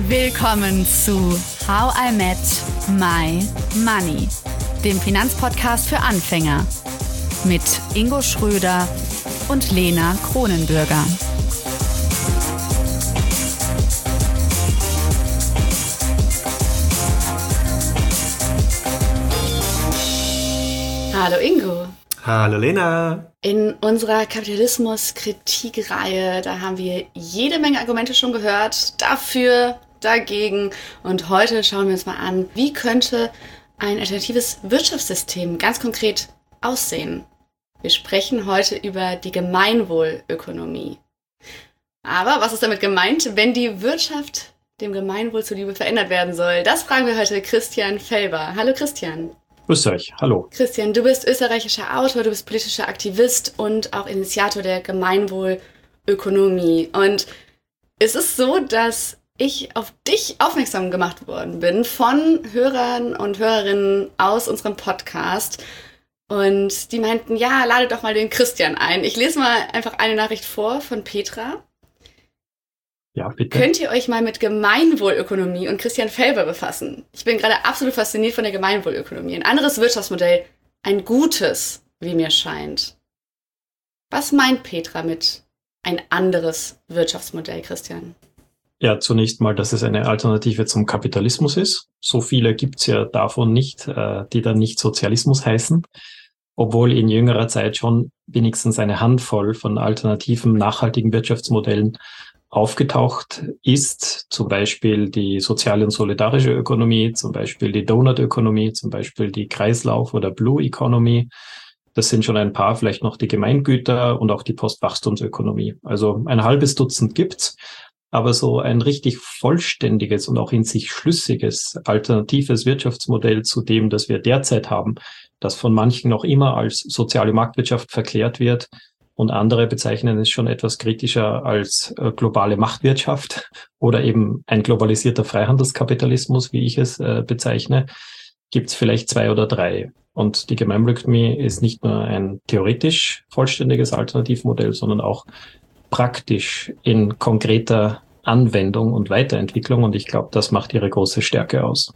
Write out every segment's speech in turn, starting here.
Willkommen zu How I Met My Money, dem Finanzpodcast für Anfänger mit Ingo Schröder und Lena Kronenbürger. Hallo Ingo. Hallo Lena. In unserer Kapitalismus-Kritikreihe, da haben wir jede Menge Argumente schon gehört, dafür, dagegen. Und heute schauen wir uns mal an, wie könnte ein alternatives Wirtschaftssystem ganz konkret aussehen. Wir sprechen heute über die Gemeinwohlökonomie. Aber was ist damit gemeint, wenn die Wirtschaft dem Gemeinwohl zuliebe verändert werden soll? Das fragen wir heute Christian Felber. Hallo Christian. Grüß euch, hallo. Christian, du bist österreichischer Autor, du bist politischer Aktivist und auch Initiator der Gemeinwohlökonomie. Und es ist so, dass ich auf dich aufmerksam gemacht worden bin von Hörern und Hörerinnen aus unserem Podcast. Und die meinten, ja, lade doch mal den Christian ein. Ich lese mal einfach eine Nachricht vor von Petra. Ja, bitte. Könnt ihr euch mal mit Gemeinwohlökonomie und Christian Felber befassen? Ich bin gerade absolut fasziniert von der Gemeinwohlökonomie. Ein anderes Wirtschaftsmodell, ein gutes, wie mir scheint. Was meint Petra mit ein anderes Wirtschaftsmodell, Christian? Ja, zunächst mal, dass es eine Alternative zum Kapitalismus ist. So viele gibt's ja davon nicht, die dann nicht Sozialismus heißen, obwohl in jüngerer Zeit schon wenigstens eine Handvoll von alternativen, nachhaltigen Wirtschaftsmodellen aufgetaucht ist. Zum Beispiel die soziale und solidarische Ökonomie, zum Beispiel die Donut-Ökonomie, zum Beispiel die Kreislauf- oder Blue Economy. Das sind schon ein paar, vielleicht noch die Gemeingüter und auch die Postwachstumsökonomie. Also ein halbes Dutzend gibt's. Aber so ein richtig vollständiges und auch in sich schlüssiges, alternatives Wirtschaftsmodell zu dem, das wir derzeit haben, das von manchen noch immer als soziale Marktwirtschaft verklärt wird und andere bezeichnen es schon etwas kritischer als globale Machtwirtschaft oder eben ein globalisierter Freihandelskapitalismus, wie ich es bezeichne, gibt es vielleicht 2 oder 3. Und die Gemeinwohlökonomie ist nicht nur ein theoretisch vollständiges Alternativmodell, sondern auch praktisch in konkreter Anwendung und Weiterentwicklung. Und ich glaube, das macht ihre große Stärke aus.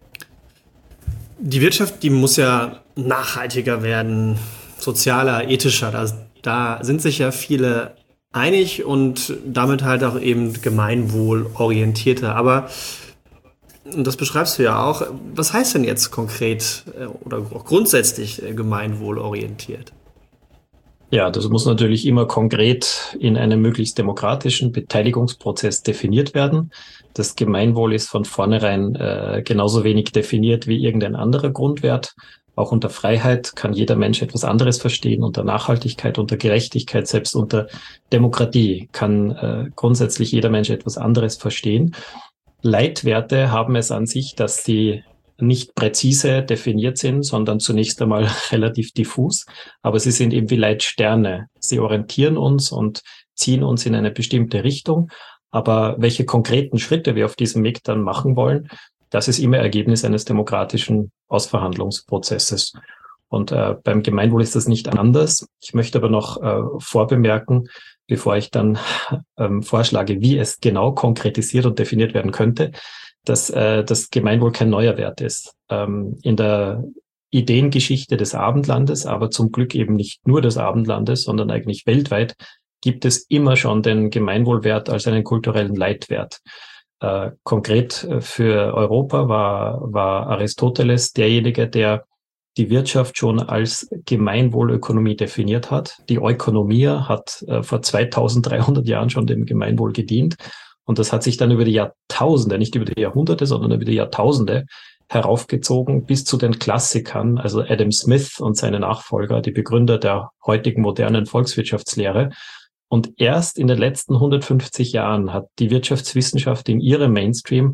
Die Wirtschaft, die muss ja nachhaltiger werden, sozialer, ethischer. Da sind sich ja viele einig und damit halt auch eben gemeinwohlorientierter. Aber, und das beschreibst du ja auch, was heißt denn jetzt konkret oder auch grundsätzlich gemeinwohlorientiert? Ja, das muss natürlich immer konkret in einem möglichst demokratischen Beteiligungsprozess definiert werden. Das Gemeinwohl ist von vornherein genauso wenig definiert wie irgendein anderer Grundwert. Auch unter Freiheit kann jeder Mensch etwas anderes verstehen, unter Nachhaltigkeit, unter Gerechtigkeit, selbst unter Demokratie kann grundsätzlich jeder Mensch etwas anderes verstehen. Leitwerte haben es an sich, dass sie nicht präzise definiert sind, sondern zunächst einmal relativ diffus. Aber sie sind eben wie Leitsterne. Sie orientieren uns und ziehen uns in eine bestimmte Richtung. Aber welche konkreten Schritte wir auf diesem Weg dann machen wollen, das ist immer Ergebnis eines demokratischen Ausverhandlungsprozesses. Und beim Gemeinwohl ist das nicht anders. Ich möchte aber noch vorbemerken, bevor ich dann vorschlage, wie es genau konkretisiert und definiert werden könnte, dass das Gemeinwohl kein neuer Wert ist. In der Ideengeschichte des Abendlandes, aber zum Glück eben nicht nur des Abendlandes, sondern eigentlich weltweit, gibt es immer schon den Gemeinwohlwert als einen kulturellen Leitwert. Konkret für Europa war Aristoteles derjenige, der die Wirtschaft schon als Gemeinwohlökonomie definiert hat. Die Oikonomia hat vor 2300 Jahren schon dem Gemeinwohl gedient. Und das hat sich dann über die Jahrtausende, nicht über die Jahrhunderte, sondern über die Jahrtausende heraufgezogen bis zu den Klassikern, also Adam Smith und seine Nachfolger, die Begründer der heutigen modernen Volkswirtschaftslehre. Und erst in den letzten 150 Jahren hat die Wirtschaftswissenschaft in ihrem Mainstream,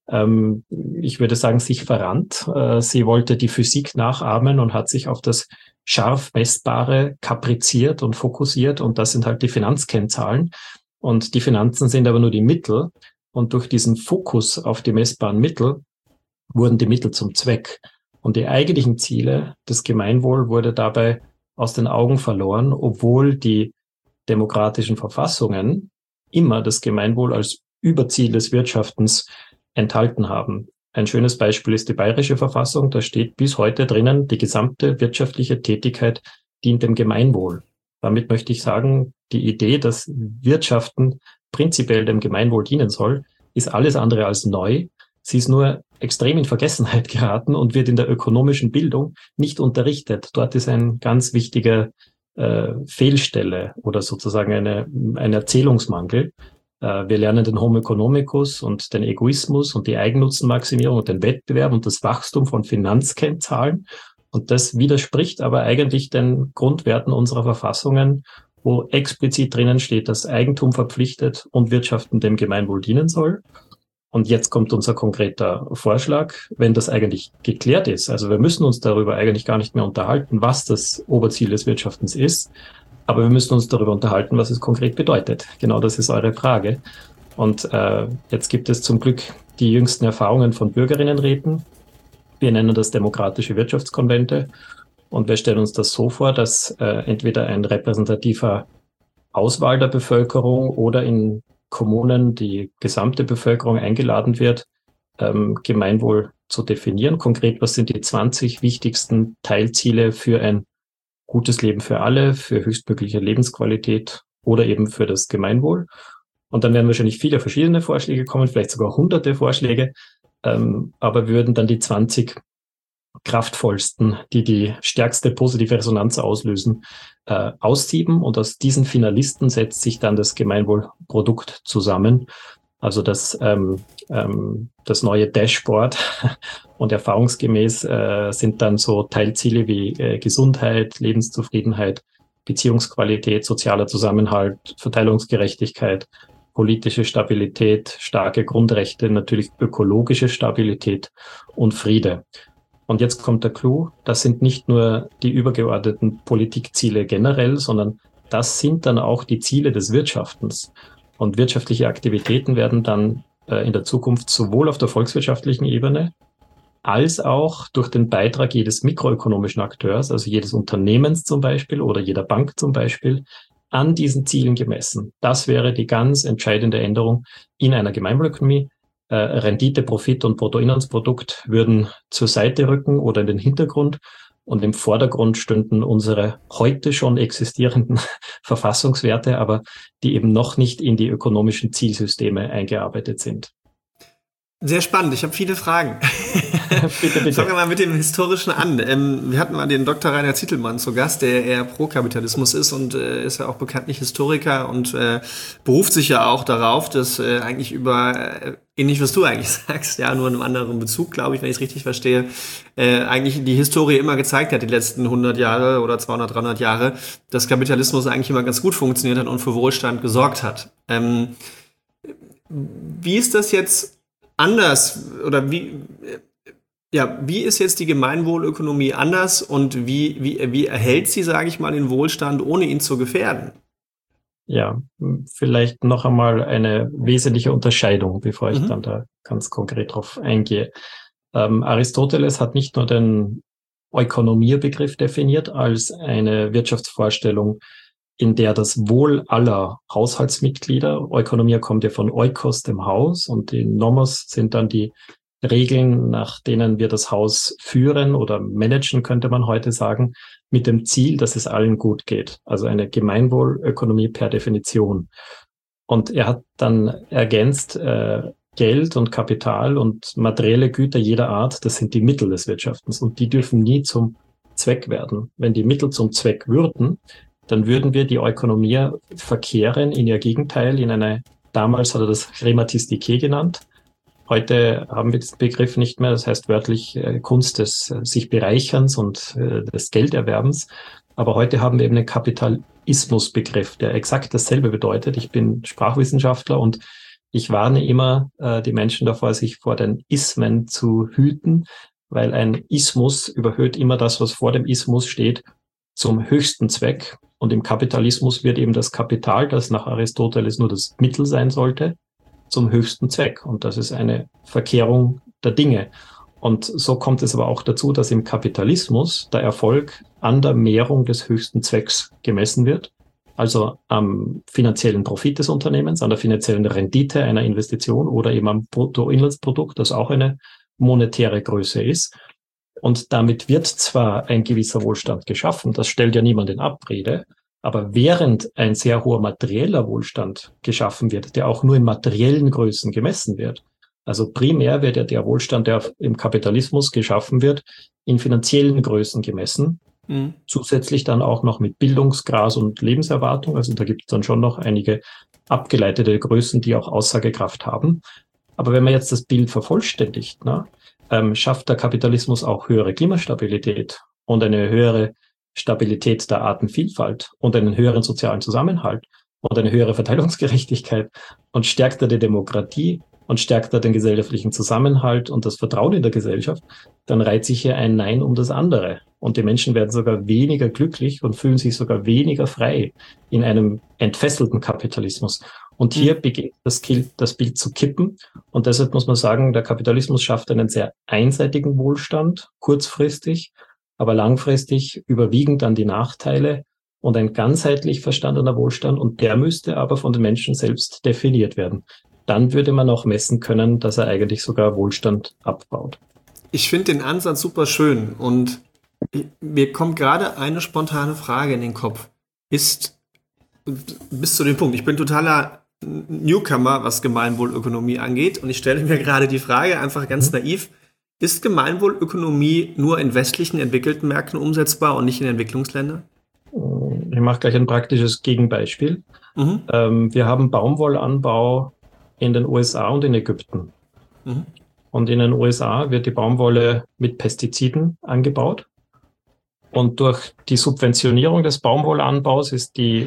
ich würde sagen, sich verrannt. Sie wollte die Physik nachahmen und hat sich auf das scharf Messbare kapriziert und fokussiert. Und das sind halt die Finanzkennzahlen. Und die Finanzen sind aber nur die Mittel. Und durch diesen Fokus auf die messbaren Mittel wurden die Mittel zum Zweck. Und die eigentlichen Ziele des Gemeinwohl wurde dabei aus den Augen verloren, obwohl die demokratischen Verfassungen immer das Gemeinwohl als Überziel des Wirtschaftens enthalten haben. Ein schönes Beispiel ist die Bayerische Verfassung. Da steht bis heute drinnen, die gesamte wirtschaftliche Tätigkeit dient dem Gemeinwohl. Damit möchte ich sagen, die Idee, dass Wirtschaften prinzipiell dem Gemeinwohl dienen soll, ist alles andere als neu. Sie ist nur extrem in Vergessenheit geraten und wird in der ökonomischen Bildung nicht unterrichtet. Dort ist ein ganz wichtiger Fehlstelle oder sozusagen ein Erzählungsmangel. Wir lernen den Homo economicus und den Egoismus und die Eigennutzenmaximierung und den Wettbewerb und das Wachstum von Finanzkennzahlen. Und das widerspricht aber eigentlich den Grundwerten unserer Verfassungen, wo explizit drinnen steht, dass Eigentum verpflichtet und Wirtschaften dem Gemeinwohl dienen soll. Und jetzt kommt unser konkreter Vorschlag, wenn das eigentlich geklärt ist. Also wir müssen uns darüber eigentlich gar nicht mehr unterhalten, was das Oberziel des Wirtschaftens ist. Aber wir müssen uns darüber unterhalten, was es konkret bedeutet. Genau das ist eure Frage. Und jetzt gibt es zum Glück die jüngsten Erfahrungen von Bürgerinnenräten. Wir nennen das demokratische Wirtschaftskonvente. Und wir stellen uns das so vor, dass entweder ein repräsentativer Auswahl der Bevölkerung oder in Kommunen die gesamte Bevölkerung eingeladen wird, Gemeinwohl zu definieren. Konkret, was sind die 20 wichtigsten Teilziele für ein gutes Leben für alle, für höchstmögliche Lebensqualität oder eben für das Gemeinwohl. Und dann werden wahrscheinlich viele verschiedene Vorschläge kommen, vielleicht sogar hunderte Vorschläge, aber wir würden dann die 20 kraftvollsten, die stärkste positive Resonanz auslösen, aussieben. Und aus diesen Finalisten setzt sich dann das Gemeinwohlprodukt zusammen. Also das neue Dashboard. Und erfahrungsgemäß sind dann so Teilziele wie Gesundheit, Lebenszufriedenheit, Beziehungsqualität, sozialer Zusammenhalt, Verteilungsgerechtigkeit, politische Stabilität, starke Grundrechte, natürlich ökologische Stabilität und Friede. Und jetzt kommt der Clou, das sind nicht nur die übergeordneten Politikziele generell, sondern das sind dann auch die Ziele des Wirtschaftens. Und wirtschaftliche Aktivitäten werden dann in der Zukunft sowohl auf der volkswirtschaftlichen Ebene als auch durch den Beitrag jedes mikroökonomischen Akteurs, also jedes Unternehmens zum Beispiel oder jeder Bank zum Beispiel, an diesen Zielen gemessen. Das wäre die ganz entscheidende Änderung in einer Gemeinwohlökonomie. Rendite, Profit und Bruttoinlandsprodukt würden zur Seite rücken oder in den Hintergrund und im Vordergrund stünden unsere heute schon existierenden Verfassungswerte, aber die eben noch nicht in die ökonomischen Zielsysteme eingearbeitet sind. Sehr spannend, ich habe viele Fragen. Bitte. Fangen wir mal mit dem Historischen an. Wir hatten mal den Dr. Rainer Zitelmann zu Gast, der eher pro Kapitalismus ist und ist ja auch bekanntlich Historiker und beruft sich ja auch darauf, dass eigentlich über, ähnlich was du eigentlich sagst, ja, nur in einem anderen Bezug, glaube ich, wenn ich es richtig verstehe, eigentlich die Historie immer gezeigt hat, die letzten 100 Jahre oder 200, 300 Jahre, dass Kapitalismus eigentlich immer ganz gut funktioniert hat und für Wohlstand gesorgt hat. Wie ist das jetzt anders oder wie ist jetzt die Gemeinwohlökonomie anders und wie erhält sie, sage ich mal, den Wohlstand, ohne ihn zu gefährden? Ja, vielleicht noch einmal eine wesentliche Unterscheidung, bevor ich dann da ganz konkret drauf eingehe. Aristoteles hat nicht nur den Ökonomierbegriff definiert als eine Wirtschaftsvorstellung, in der das Wohl aller Haushaltsmitglieder, Ökonomia kommt ja von Oikos, dem Haus, und die Nomos sind dann die Regeln, nach denen wir das Haus führen oder managen, könnte man heute sagen, mit dem Ziel, dass es allen gut geht. Also eine Gemeinwohlökonomie per Definition. Und er hat dann ergänzt, Geld und Kapital und materielle Güter jeder Art, das sind die Mittel des Wirtschaftens und die dürfen nie zum Zweck werden. Wenn die Mittel zum Zweck würden, dann würden wir die Ökonomie verkehren in ihr Gegenteil, in eine, damals hat er das Chrematistike genannt. Heute haben wir diesen Begriff nicht mehr, das heißt wörtlich Kunst des sich Bereicherns und des Gelderwerbens. Aber heute haben wir eben einen Kapitalismusbegriff, der exakt dasselbe bedeutet. Ich bin Sprachwissenschaftler und ich warne immer die Menschen davor, sich vor den Ismen zu hüten, weil ein Ismus überhöht immer das, was vor dem Ismus steht, zum höchsten Zweck. Und im Kapitalismus wird eben das Kapital, das nach Aristoteles nur das Mittel sein sollte, zum höchsten Zweck. Und das ist eine Verkehrung der Dinge. Und so kommt es aber auch dazu, dass im Kapitalismus der Erfolg an der Mehrung des höchsten Zwecks gemessen wird. also am finanziellen Profit des Unternehmens, an der finanziellen Rendite einer Investition oder eben am Bruttoinlandsprodukt, das auch eine monetäre Größe ist. Und damit wird zwar ein gewisser Wohlstand geschaffen, das stellt ja niemand in Abrede, aber während ein sehr hoher materieller Wohlstand geschaffen wird, der auch nur in materiellen Größen gemessen wird, also primär wird ja der Wohlstand, der im Kapitalismus geschaffen wird, in finanziellen Größen gemessen, zusätzlich dann auch noch mit Bildungsgrad und Lebenserwartung, also da gibt es dann schon noch einige abgeleitete Größen, die auch Aussagekraft haben. Aber wenn man jetzt das Bild vervollständigt, schafft der Kapitalismus auch höhere Klimastabilität und eine höhere Stabilität der Artenvielfalt und einen höheren sozialen Zusammenhalt und eine höhere Verteilungsgerechtigkeit und stärkt er die Demokratie und stärkt er den gesellschaftlichen Zusammenhalt und das Vertrauen in der Gesellschaft, dann reiht sich hier ein Nein um das andere. Und die Menschen werden sogar weniger glücklich und fühlen sich sogar weniger frei in einem entfesselten Kapitalismus. Und hier beginnt das Bild zu kippen. Und deshalb muss man sagen, der Kapitalismus schafft einen sehr einseitigen Wohlstand, kurzfristig, aber langfristig überwiegen dann die Nachteile und ein ganzheitlich verstandener Wohlstand. Und der müsste aber von den Menschen selbst definiert werden. Dann würde man auch messen können, dass er eigentlich sogar Wohlstand abbaut. Ich finde den Ansatz super schön und mir kommt gerade eine spontane Frage in den Kopf. Bis zu dem Punkt, ich bin totaler Newcomer, was Gemeinwohlökonomie angeht und ich stelle mir gerade die Frage, einfach ganz naiv, ist Gemeinwohlökonomie nur in westlichen entwickelten Märkten umsetzbar und nicht in Entwicklungsländern? Ich mache gleich ein praktisches Gegenbeispiel. Wir haben Baumwollanbau in den USA und in Ägypten. Und in den USA wird die Baumwolle mit Pestiziden angebaut. Und durch die Subventionierung des Baumwollanbaus ist die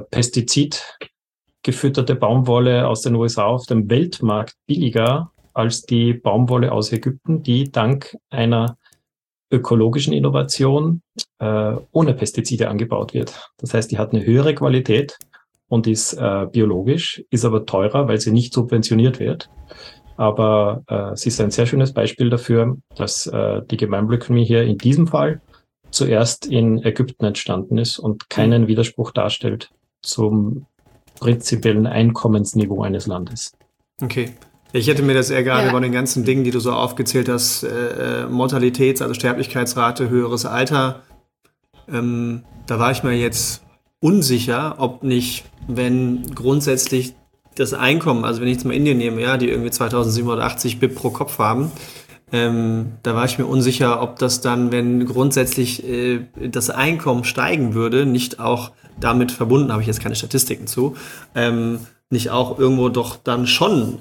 pestizidgefütterte Baumwolle aus den USA auf dem Weltmarkt billiger als die Baumwolle aus Ägypten, die dank einer ökologischen Innovation ohne Pestizide angebaut wird. Das heißt, die hat eine höhere Qualität und ist biologisch, ist aber teurer, weil sie nicht subventioniert wird. Aber sie ist ein sehr schönes Beispiel dafür, dass die Gemeinwohlökonomie hier in diesem Fall zuerst in Ägypten entstanden ist und keinen Widerspruch darstellt zum prinzipiellen Einkommensniveau eines Landes. Okay. Ich hätte mir das eher gerade bei den ganzen Dingen, die du so aufgezählt hast, Mortalitäts-, also Sterblichkeitsrate, höheres Alter, da war ich mir jetzt unsicher, ob nicht, wenn grundsätzlich das Einkommen, also wenn ich jetzt mal Indien nehme, ja, die irgendwie 2780 BIP pro Kopf haben, da war ich mir unsicher, ob das dann, wenn grundsätzlich das Einkommen steigen würde, nicht auch damit verbunden, habe ich jetzt keine Statistiken zu, nicht auch irgendwo doch dann schon,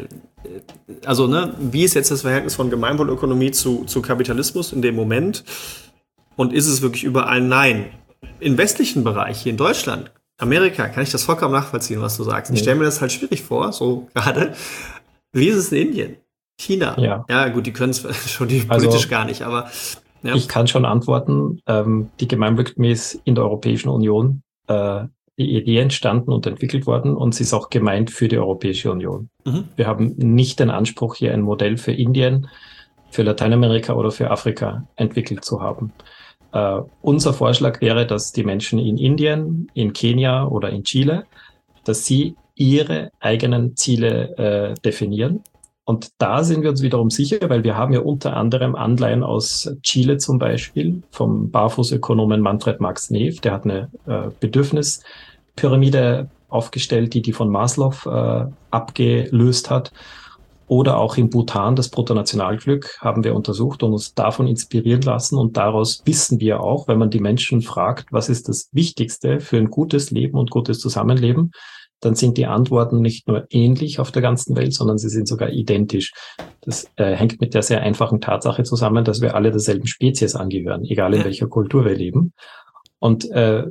also ne, wie ist jetzt das Verhältnis von Gemeinwohlökonomie zu Kapitalismus in dem Moment und ist es wirklich überall? Nein. Im westlichen Bereich, hier in Deutschland, Amerika, kann ich das vollkommen nachvollziehen, was du sagst. Ich stelle mir das halt schwierig vor, so gerade. Wie ist es in Indien? China? Ja gut, die können es schon politisch gar nicht, aber... Ja. Ich kann schon antworten. Die Gemeinwohlökonomie ist in der Europäischen Union die Idee entstanden und entwickelt worden und sie ist auch gemeint für die Europäische Union. Wir haben nicht den Anspruch, hier ein Modell für Indien, für Lateinamerika oder für Afrika entwickelt zu haben. Unser Vorschlag wäre, dass die Menschen in Indien, in Kenia oder in Chile, dass sie ihre eigenen Ziele definieren. Und da sind wir uns wiederum sicher, weil wir haben ja unter anderem Anleihen aus Chile zum Beispiel, vom Barfußökonomen Manfred Max Neef, der hat eine Bedürfnispyramide aufgestellt, die von Maslow abgelöst hat. Oder auch in Bhutan, das Bruttonationalglück, haben wir untersucht und uns davon inspirieren lassen. Und daraus wissen wir auch, wenn man die Menschen fragt, was ist das Wichtigste für ein gutes Leben und gutes Zusammenleben, dann sind die Antworten nicht nur ähnlich auf der ganzen Welt, sondern sie sind sogar identisch. Das hängt mit der sehr einfachen Tatsache zusammen, dass wir alle derselben Spezies angehören, egal in welcher Kultur wir leben. Und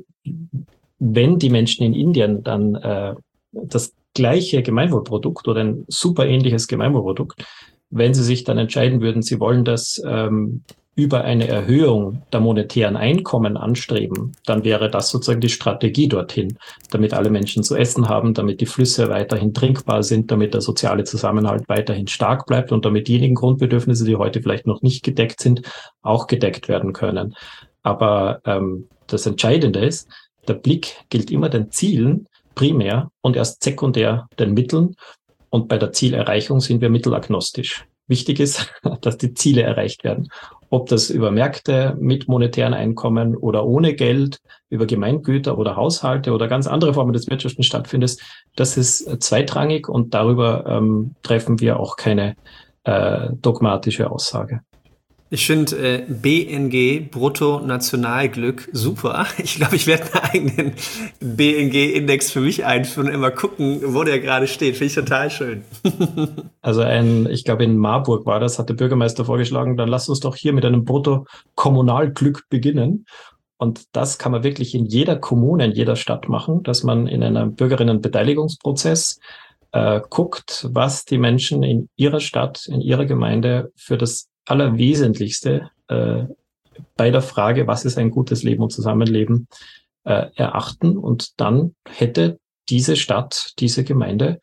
wenn die Menschen in Indien dann das gleiche Gemeinwohlprodukt oder ein super ähnliches Gemeinwohlprodukt, wenn sie sich dann entscheiden würden, sie wollen das über eine Erhöhung der monetären Einkommen anstreben, dann wäre das sozusagen die Strategie dorthin, damit alle Menschen zu essen haben, damit die Flüsse weiterhin trinkbar sind, damit der soziale Zusammenhalt weiterhin stark bleibt und damit diejenigen Grundbedürfnisse, die heute vielleicht noch nicht gedeckt sind, auch gedeckt werden können. Aber das Entscheidende ist, Der Blick gilt immer den Zielen primär und erst sekundär den Mitteln. Und bei der Zielerreichung sind wir mittelagnostisch. Wichtig ist, dass die Ziele erreicht werden. Ob das über Märkte mit monetären Einkommen oder ohne Geld, über Gemeingüter oder Haushalte oder ganz andere Formen des Wirtschaften stattfindet, das ist zweitrangig und darüber treffen wir auch keine dogmatische Aussage. Ich finde BNG, Bruttonationalglück, super. Ich glaube, ich werde einen eigenen BNG-Index für mich einführen und immer gucken, wo der gerade steht. Finde ich total schön. Also ich glaube in Marburg war das, hat der Bürgermeister vorgeschlagen, dann lass uns doch hier mit einem Brutto-Kommunalglück beginnen. Und das kann man wirklich in jeder Kommune, in jeder Stadt machen, dass man in einem Bürgerinnenbeteiligungsprozess guckt, was die Menschen in ihrer Stadt, in ihrer Gemeinde für das Allerwesentlichste bei der Frage, was ist ein gutes Leben und Zusammenleben, erachten. Und dann hätte diese Stadt, diese Gemeinde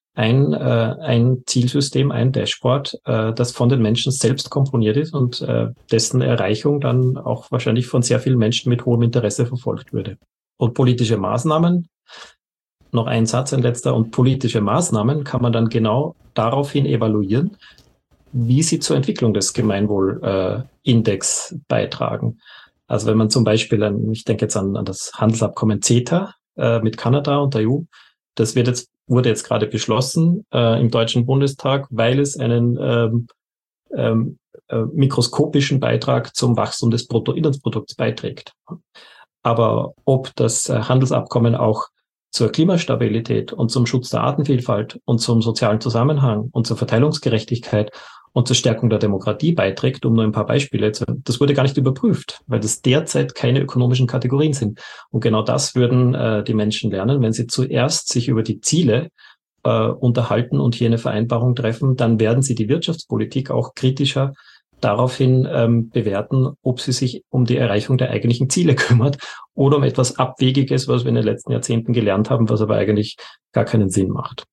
ein Zielsystem, ein Dashboard, das von den Menschen selbst komponiert ist und dessen Erreichung dann auch wahrscheinlich von sehr vielen Menschen mit hohem Interesse verfolgt würde. Und politische Maßnahmen, noch ein Satz, ein letzter, und politische Maßnahmen kann man dann genau daraufhin evaluieren, wie sie zur Entwicklung des Gemeinwohlindex beitragen. Also wenn man zum Beispiel, ich denke jetzt an das Handelsabkommen CETA mit Kanada und der EU, das wurde jetzt gerade beschlossen im Deutschen Bundestag, weil es einen mikroskopischen Beitrag zum Wachstum des Bruttoinlandsprodukts beiträgt. Aber ob das Handelsabkommen auch zur Klimastabilität und zum Schutz der Artenvielfalt und zum sozialen Zusammenhang und zur Verteilungsgerechtigkeit und zur Stärkung der Demokratie beiträgt, um nur ein paar Beispiele zu nennen, das wurde gar nicht überprüft, weil das derzeit keine ökonomischen Kategorien sind. Und genau das würden die Menschen lernen, wenn sie zuerst sich über die Ziele unterhalten und hier eine Vereinbarung treffen, dann werden sie die Wirtschaftspolitik auch kritischer daraufhin bewerten, ob sie sich um die Erreichung der eigentlichen Ziele kümmert oder um etwas Abwegiges, was wir in den letzten Jahrzehnten gelernt haben, was aber eigentlich gar keinen Sinn macht.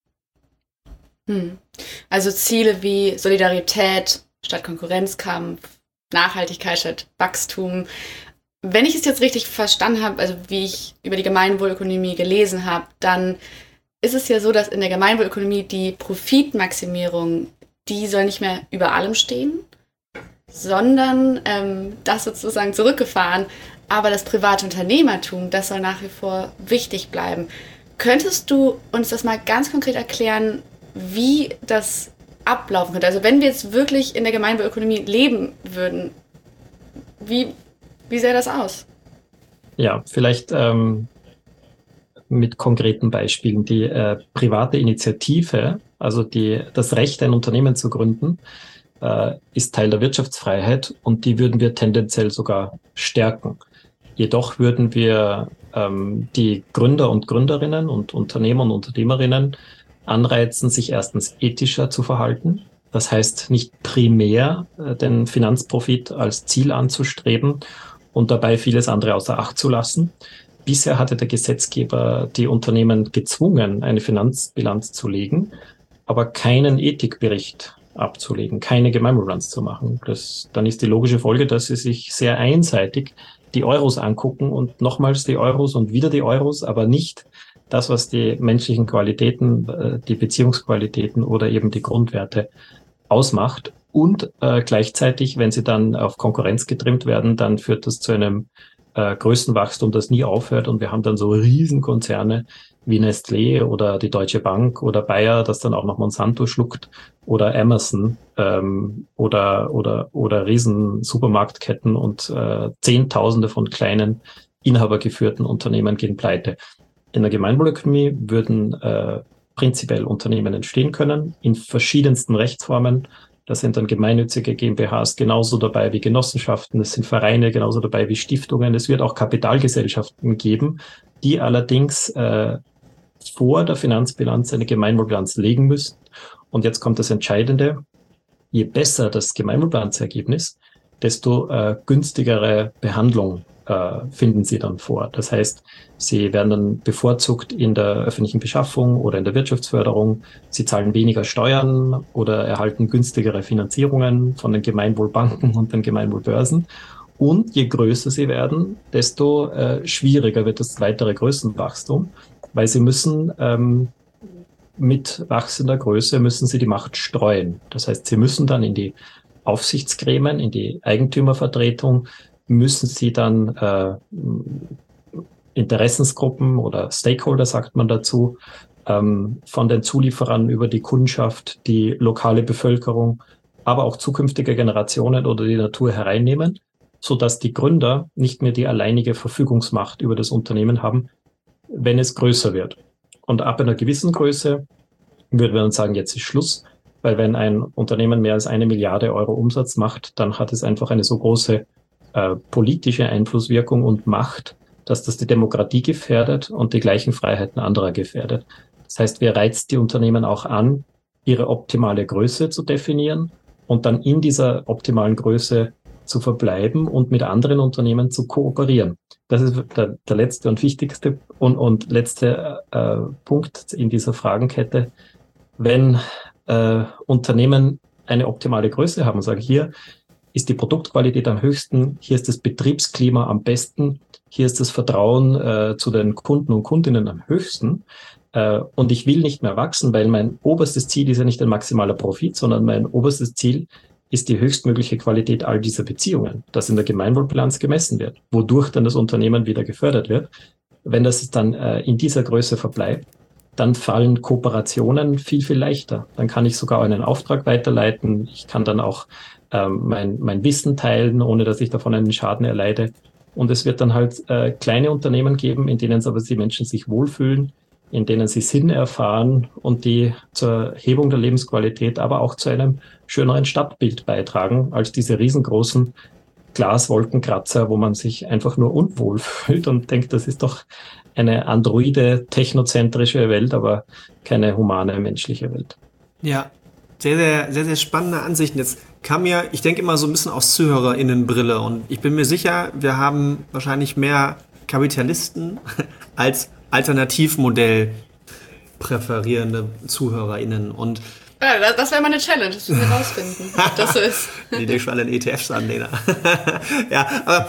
Also Ziele wie Solidarität statt Konkurrenzkampf, Nachhaltigkeit statt Wachstum. Wenn ich es jetzt richtig verstanden habe, also wie ich über die Gemeinwohlökonomie gelesen habe, dann ist es ja so, dass in der Gemeinwohlökonomie die Profitmaximierung, die soll nicht mehr über allem stehen, sondern das sozusagen zurückgefahren. Aber das private Unternehmertum, das soll nach wie vor wichtig bleiben. Könntest du uns das mal ganz konkret erklären, wie das ablaufen könnte? Also wenn wir jetzt wirklich in der Gemeinwohlökonomie leben würden, wie sähe das aus? Ja, vielleicht mit konkreten Beispielen. Die private Initiative, also das Recht, ein Unternehmen zu gründen, ist Teil der Wirtschaftsfreiheit und die würden wir tendenziell sogar stärken. Jedoch würden wir die Gründer und Gründerinnen und Unternehmer und Unternehmerinnen anreizen, sich erstens ethischer zu verhalten. Das heißt, nicht primär den Finanzprofit als Ziel anzustreben und dabei vieles andere außer Acht zu lassen. Bisher hatte der Gesetzgeber die Unternehmen gezwungen, eine Finanzbilanz zu legen, aber keinen Ethikbericht abzulegen, keine Gemeinwohlbilanz zu machen. Dann ist die logische Folge, dass sie sich sehr einseitig die Euros angucken und nochmals die Euros und wieder die Euros, aber nicht das, was die menschlichen Qualitäten, die Beziehungsqualitäten oder eben die Grundwerte ausmacht. Und gleichzeitig, wenn sie dann auf Konkurrenz getrimmt werden, dann führt das zu einem Größenwachstum, das nie aufhört. Und wir haben dann so Riesenkonzerne wie Nestlé oder die Deutsche Bank oder Bayer, das dann auch noch Monsanto schluckt, oder Amazon oder riesen Supermarktketten und Zehntausende von kleinen inhabergeführten Unternehmen gehen pleite. In der Gemeinwohlökonomie würden prinzipiell Unternehmen entstehen können, in verschiedensten Rechtsformen. Da sind dann gemeinnützige GmbHs genauso dabei wie Genossenschaften, es sind Vereine genauso dabei wie Stiftungen. Es wird auch Kapitalgesellschaften geben, die allerdings vor der Finanzbilanz eine Gemeinwohlbilanz legen müssen. Und jetzt kommt das Entscheidende: Je besser das Gemeinwohlbilanzergebnis, desto günstigere Behandlung finden sie dann vor. Das heißt, sie werden dann bevorzugt in der öffentlichen Beschaffung oder in der Wirtschaftsförderung. Sie zahlen weniger Steuern oder erhalten günstigere Finanzierungen von den Gemeinwohlbanken und den Gemeinwohlbörsen. Und je größer sie werden, desto schwieriger wird das weitere Größenwachstum, weil sie müssen mit wachsender Größe müssen sie die Macht streuen. Das heißt, sie müssen dann in die Aufsichtsgremien, in die Eigentümervertretung, müssen sie dann Interessensgruppen oder Stakeholder, sagt man dazu, von den Zulieferern über die Kundschaft, die lokale Bevölkerung, aber auch zukünftige Generationen oder die Natur hereinnehmen, sodass die Gründer nicht mehr die alleinige Verfügungsmacht über das Unternehmen haben, wenn es größer wird. Und ab einer gewissen Größe würden wir dann sagen, jetzt ist Schluss, weil wenn ein Unternehmen mehr als 1 Milliarde Euro Umsatz macht, dann hat es einfach eine so große politische Einflusswirkung und Macht, dass das die Demokratie gefährdet und die gleichen Freiheiten anderer gefährdet. Das heißt, wir reizen die Unternehmen auch an, ihre optimale Größe zu definieren und dann in dieser optimalen Größe zu verbleiben und mit anderen Unternehmen zu kooperieren. Das ist der letzte und wichtigste und letzte Punkt in dieser Fragenkette. Wenn Unternehmen eine optimale Größe haben und sagen, hier ist die Produktqualität am höchsten, hier ist das Betriebsklima am besten, hier ist das Vertrauen zu den Kunden und Kundinnen am höchsten, und ich will nicht mehr wachsen, weil mein oberstes Ziel ist ja nicht ein maximaler Profit, sondern mein oberstes Ziel ist die höchstmögliche Qualität all dieser Beziehungen, das in der Gemeinwohlbilanz gemessen wird, wodurch dann das Unternehmen wieder gefördert wird. Wenn das dann in dieser Größe verbleibt, dann fallen Kooperationen viel, viel leichter. Dann kann ich sogar einen Auftrag weiterleiten. Ich kann dann auch mein Wissen teilen, ohne dass ich davon einen Schaden erleide. Und es wird dann halt kleine Unternehmen geben, in denen aber die Menschen sich wohlfühlen, in denen sie Sinn erfahren und die zur Hebung der Lebensqualität, aber auch zu einem schöneren Stadtbild beitragen, als diese riesengroßen Glaswolkenkratzer, wo man sich einfach nur unwohl fühlt und denkt, das ist doch eine androide, technozentrische Welt, aber keine humane, menschliche Welt. Ja, sehr, sehr, sehr, sehr spannende Ansichten. Jetzt kam mir, ich denke immer so ein bisschen aus ZuhörerInnenbrille und ich bin mir sicher, wir haben wahrscheinlich mehr Kapitalisten als Alternativmodell präferierende ZuhörerInnen und das wäre mal eine Challenge, das müssen wir rausfinden, ob das so ist. Die denke schon an den ETFs an, Lena. Ja, aber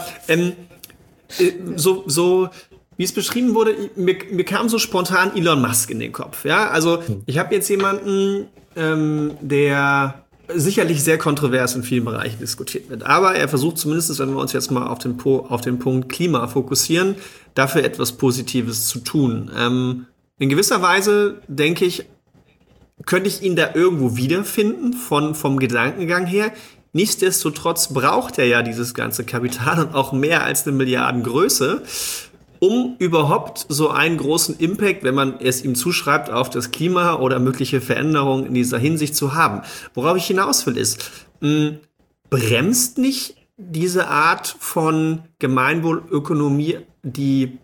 so wie es beschrieben wurde, mir kam so spontan Elon Musk in den Kopf. Ja, also ich habe jetzt jemanden, der sicherlich sehr kontrovers in vielen Bereichen diskutiert wird. Aber er versucht zumindest, wenn wir uns jetzt mal auf den Punkt Klima fokussieren, dafür etwas Positives zu tun. In gewisser Weise, denke ich, könnte ich ihn da irgendwo wiederfinden, vom Gedankengang her. Nichtsdestotrotz braucht er ja dieses ganze Kapital und auch mehr als 1 Milliardengröße, um überhaupt so einen großen Impact, wenn man es ihm zuschreibt, auf das Klima oder mögliche Veränderungen in dieser Hinsicht zu haben. Worauf ich hinaus will ist, bremst nicht diese Art von Gemeinwohlökonomie die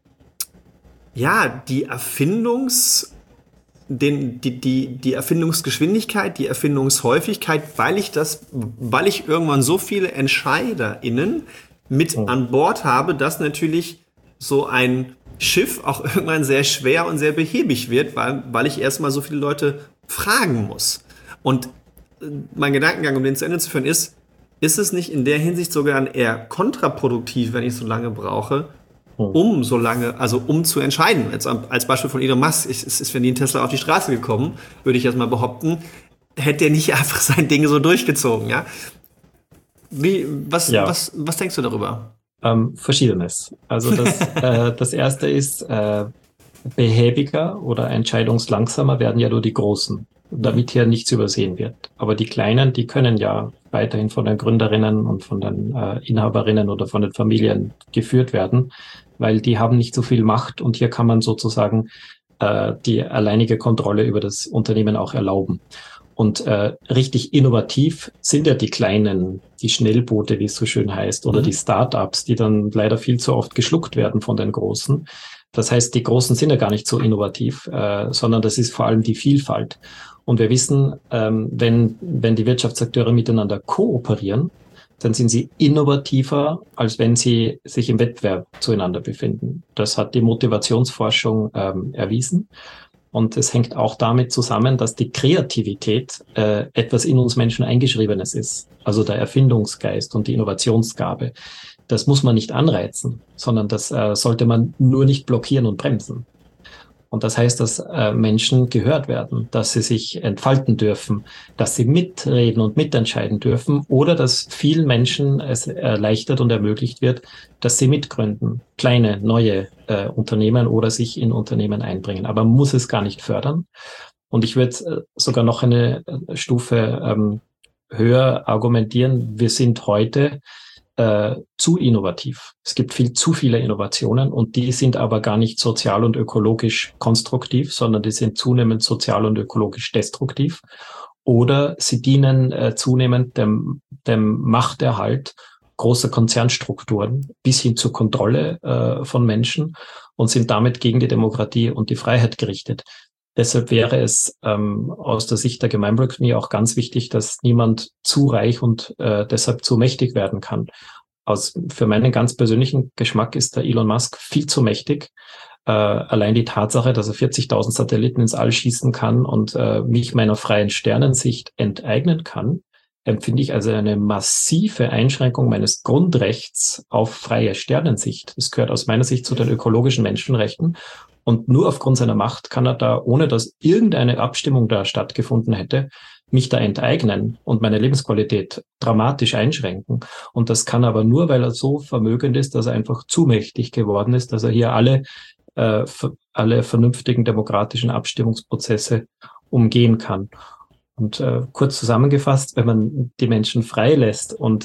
Erfindungsgeschwindigkeit, die Erfindungshäufigkeit, weil ich irgendwann so viele EntscheiderInnen mit an Bord habe, dass natürlich so ein Schiff auch irgendwann sehr schwer und sehr behäbig wird, weil ich erstmal so viele Leute fragen muss. Und mein Gedankengang, um den zu Ende zu führen, ist es nicht in der Hinsicht sogar eher kontraproduktiv, wenn ich so lange brauche, um zu entscheiden. Jetzt als Beispiel von Elon Musk, ist wenn die Tesla auf die Straße gekommen, würde ich jetzt mal behaupten, hätte er nicht einfach sein Ding so durchgezogen, ja? Was denkst du darüber? Verschiedenes. Also das erste ist, behäbiger oder entscheidungslangsamer werden ja nur die Großen, damit hier nichts übersehen wird. Aber die Kleinen, die können ja weiterhin von den Gründerinnen und von den Inhaberinnen oder von den Familien geführt werden, weil die haben nicht so viel Macht und hier kann man sozusagen die alleinige Kontrolle über das Unternehmen auch erlauben. Und richtig innovativ sind ja die Kleinen, die Schnellboote, wie es so schön heißt, oder die Start-ups, die dann leider viel zu oft geschluckt werden von den Großen. Das heißt, die Großen sind ja gar nicht so innovativ, sondern das ist vor allem die Vielfalt. Und wir wissen, wenn die Wirtschaftsakteure miteinander kooperieren, dann sind sie innovativer, als wenn sie sich im Wettbewerb zueinander befinden. Das hat die Motivationsforschung erwiesen. Und es hängt auch damit zusammen, dass die Kreativität etwas in uns Menschen Eingeschriebenes ist. Also der Erfindungsgeist und die Innovationsgabe. Das muss man nicht anreizen, sondern das sollte man nur nicht blockieren und bremsen. Und das heißt, dass Menschen gehört werden, dass sie sich entfalten dürfen, dass sie mitreden und mitentscheiden dürfen oder dass vielen Menschen es erleichtert und ermöglicht wird, dass sie mitgründen, kleine, neue Unternehmen oder sich in Unternehmen einbringen. Aber man muss es gar nicht fördern. Und ich würde sogar noch eine Stufe höher argumentieren. Wir sind heute zu innovativ. Es gibt zu viele Innovationen und die sind aber gar nicht sozial und ökologisch konstruktiv, sondern die sind zunehmend sozial und ökologisch destruktiv oder sie dienen zunehmend dem Machterhalt großer Konzernstrukturen bis hin zur Kontrolle von Menschen und sind damit gegen die Demokratie und die Freiheit gerichtet. Deshalb wäre es aus der Sicht der Gemeinwohlökonomie auch ganz wichtig, dass niemand zu reich und deshalb zu mächtig werden kann. Für meinen ganz persönlichen Geschmack ist der Elon Musk viel zu mächtig. Allein die Tatsache, dass er 40.000 Satelliten ins All schießen kann und mich meiner freien Sternensicht enteignen kann, empfinde ich also eine massive Einschränkung meines Grundrechts auf freie Sternensicht. Das gehört aus meiner Sicht zu den ökologischen Menschenrechten. Und nur aufgrund seiner Macht kann er da, ohne dass irgendeine Abstimmung da stattgefunden hätte, mich da enteignen und meine Lebensqualität dramatisch einschränken. Und das kann aber nur, weil er so vermögend ist, dass er einfach zu mächtig geworden ist, dass er hier alle vernünftigen demokratischen Abstimmungsprozesse umgehen kann. Und kurz zusammengefasst, wenn man die Menschen freilässt und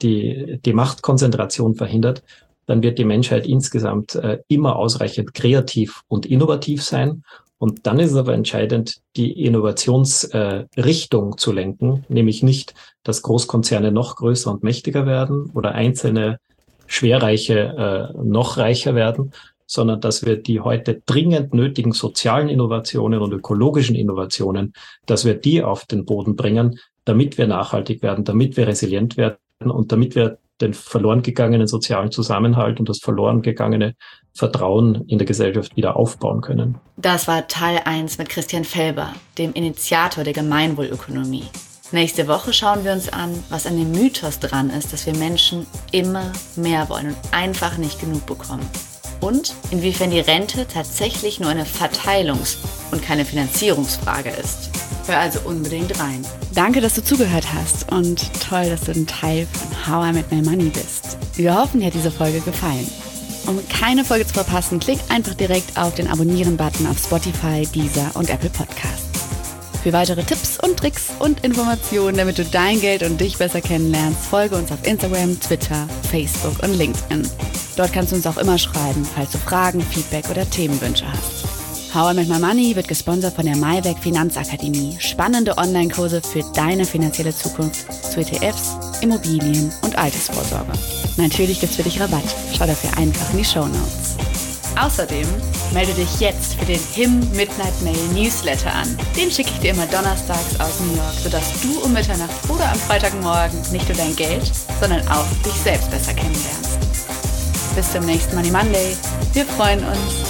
die Machtkonzentration verhindert, dann wird die Menschheit insgesamt immer ausreichend kreativ und innovativ sein. Und dann ist es aber entscheidend, die Innovationsrichtung zu lenken, nämlich nicht, dass Großkonzerne noch größer und mächtiger werden oder einzelne Schwerreiche noch reicher werden, sondern dass wir die heute dringend nötigen sozialen Innovationen und ökologischen Innovationen, dass wir die auf den Boden bringen, damit wir nachhaltig werden, damit wir resilient werden und damit wir den verloren gegangenen sozialen Zusammenhalt und das verloren gegangene Vertrauen in der Gesellschaft wieder aufbauen können. Das war Teil 1 mit Christian Felber, dem Initiator der Gemeinwohlökonomie. Nächste Woche schauen wir uns an, was an dem Mythos dran ist, dass wir Menschen immer mehr wollen und einfach nicht genug bekommen. Und inwiefern die Rente tatsächlich nur eine Verteilungs- und keine Finanzierungsfrage ist. Hör also unbedingt rein. Danke, dass du zugehört hast und toll, dass du ein Teil von How I Made My Money bist. Wir hoffen, dir hat diese Folge gefallen. Um keine Folge zu verpassen, klick einfach direkt auf den Abonnieren-Button auf Spotify, Deezer und Apple Podcasts. Für weitere Tipps und Tricks und Informationen, damit du dein Geld und dich besser kennenlernst, folge uns auf Instagram, Twitter, Facebook und LinkedIn. Dort kannst du uns auch immer schreiben, falls du Fragen, Feedback oder Themenwünsche hast. How I Made My Money wird gesponsert von der Maiweg Finanzakademie. Spannende Online-Kurse für deine finanzielle Zukunft zu ETFs, Immobilien und Altersvorsorge. Natürlich gibt's für dich Rabatt. Schau dafür einfach in die Shownotes. Außerdem melde dich jetzt für den HIM Midnight Mail Newsletter an. Den schicke ich dir immer donnerstags aus New York, sodass du um Mitternacht oder am Freitagmorgen nicht nur dein Geld, sondern auch dich selbst besser kennenlernst. Bis zum nächsten Money Monday. Wir freuen uns.